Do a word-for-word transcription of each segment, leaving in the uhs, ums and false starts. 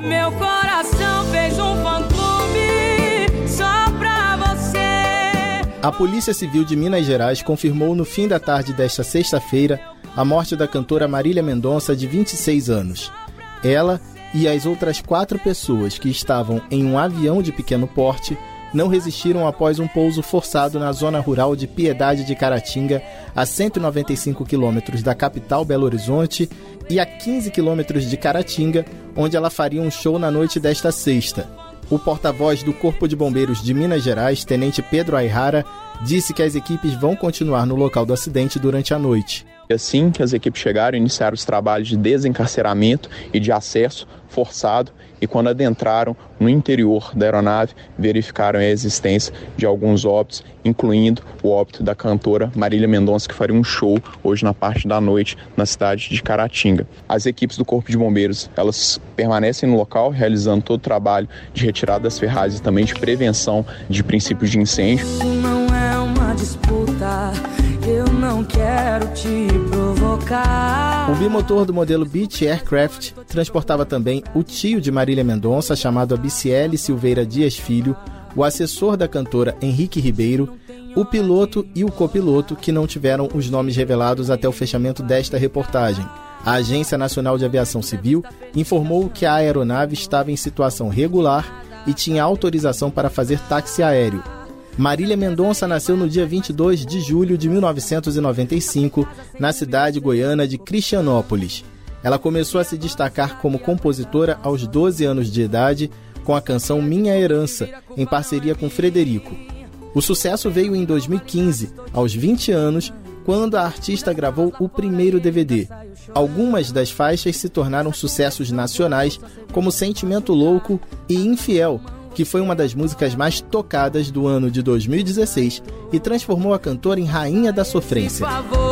Meu coração fez um fã-clube só pra você. A Polícia Civil de Minas Gerais confirmou no fim da tarde desta sexta-feira a morte da cantora Marília Mendonça, de vinte e seis anos. Ela e as outras quatro pessoas que estavam em um avião de pequeno porte não resistiram após um pouso forçado na zona rural de Piedade de Caratinga, a cento e noventa e cinco quilômetros da capital Belo Horizonte e a quinze quilômetros de Caratinga, onde ela faria um show na noite desta sexta. O porta-voz do Corpo de Bombeiros de Minas Gerais, Tenente Pedro Ayrara, disse que as equipes vão continuar no local do acidente durante a noite. Assim que as equipes chegaram, iniciaram os trabalhos de desencarceramento e de acesso forçado, e quando adentraram no interior da aeronave, verificaram a existência de alguns óbitos, incluindo o óbito da cantora Marília Mendonça, que faria um show hoje na parte da noite na cidade de Caratinga. As equipes do Corpo de Bombeiros, elas permanecem no local, realizando todo o trabalho de retirada das ferragens e também de prevenção de princípios de incêndio. Não é uma disputa, eu não quero te provocar. O bimotor do modelo Beech Aircraft transportava também o tio de Marília Mendonça, chamado Abiciele Silveira Dias Filho, o assessor da cantora Henrique Ribeiro, o piloto e o copiloto, que não tiveram os nomes revelados até o fechamento desta reportagem. A Agência Nacional de Aviação Civil informou que a aeronave estava em situação regular e tinha autorização para fazer táxi aéreo. Marília Mendonça nasceu no dia vinte e dois de julho de mil novecentos e noventa e cinco, na cidade goiana de Cristianópolis. Ela começou a se destacar como compositora aos doze anos de idade, com a canção Minha Herança, em parceria com Frederico. O sucesso veio em dois mil e quinze, aos vinte anos, quando a artista gravou o primeiro D V D. Algumas das faixas se tornaram sucessos nacionais, como Sentimento Louco e Infiel, que foi uma das músicas mais tocadas do ano de dois mil e dezesseis e transformou a cantora em rainha da sofrência.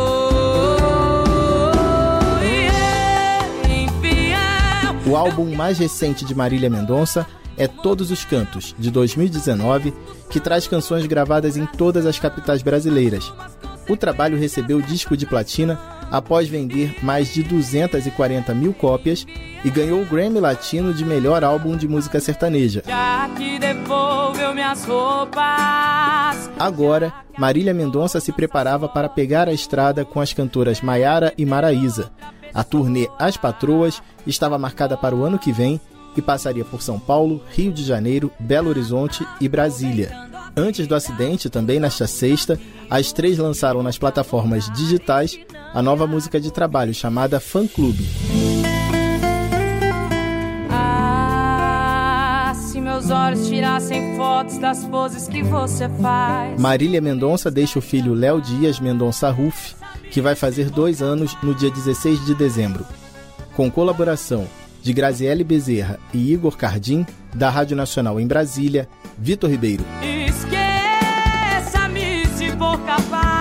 O álbum mais recente de Marília Mendonça é Todos os Cantos, de dois mil e dezenove, que traz canções gravadas em todas as capitais brasileiras. O trabalho recebeu disco de platina após vender mais de duzentas e quarenta mil cópias e ganhou o Grammy Latino de melhor álbum de música sertaneja. Já que devolveu minhas roupas. Agora, Marília Mendonça se preparava para pegar a estrada com as cantoras Maiara e Maraísa. A turnê As Patroas estava marcada para o ano que vem e passaria por São Paulo, Rio de Janeiro, Belo Horizonte e Brasília. Antes do acidente, também nesta sexta, as três lançaram nas plataformas digitais a nova música de trabalho chamada Fã Clube. Ah, se meus olhos tirassem fotos das poses que você faz. Marília Mendonça deixa o filho Léo Dias Mendonça Ruff, que vai fazer dois anos no dia dezesseis de dezembro. Com colaboração de Graziele Bezerra e Igor Cardim, da Rádio Nacional em Brasília, Vitor Ribeiro. Esqueça-me se for capaz.